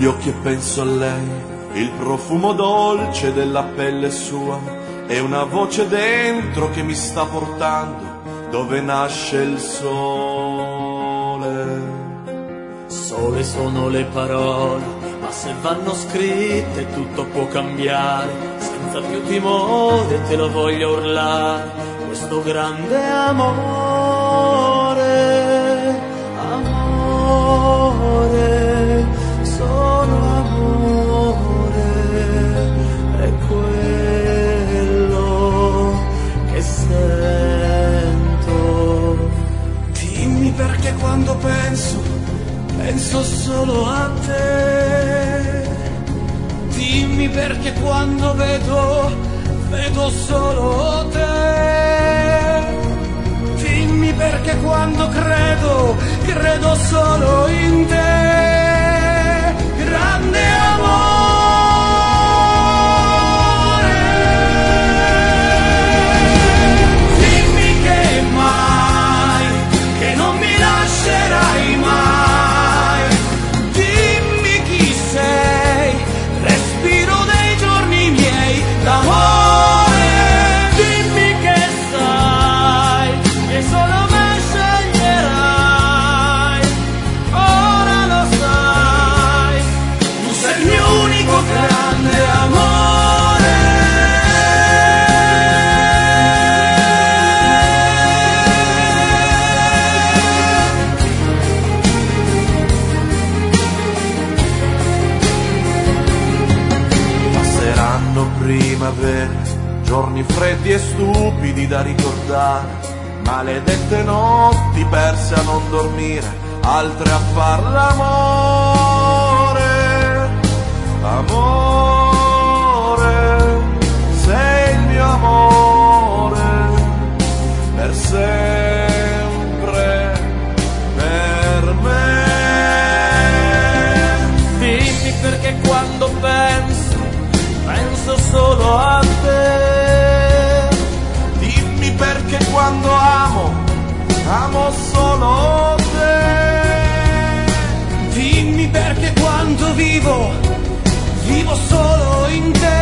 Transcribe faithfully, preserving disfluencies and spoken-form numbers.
gli occhi e penso a lei, il profumo dolce della pelle sua e una voce dentro che mi sta portando dove nasce il sole. Sole sono le parole, ma se vanno scritte tutto può cambiare. Senza più timore te lo voglio urlare, questo grande amore, amore, solo amore, è quello che sento. Dimmi perché quando penso penso solo a te. Dimmi perché quando vedo, vedo solo te. Dimmi perché quando credo, credo solo in te. Grande amore. Dimmi che mai, che non mi lascerai mai. D'amore, dimmi che sai, che solo me sceglierai, ora lo sai, tu sei il mio unico grande amore. Passeranno primavere, giorni freddi e stupidi da ricordare, maledette notti perse a non dormire, altre a far l'amore. Amore, sei il mio amore, per sempre, per me. Dimmi perché quando penso, penso solo a te. Dimmi perché quando amo, amo solo te. Dimmi perché quando vivo, vivo solo in te.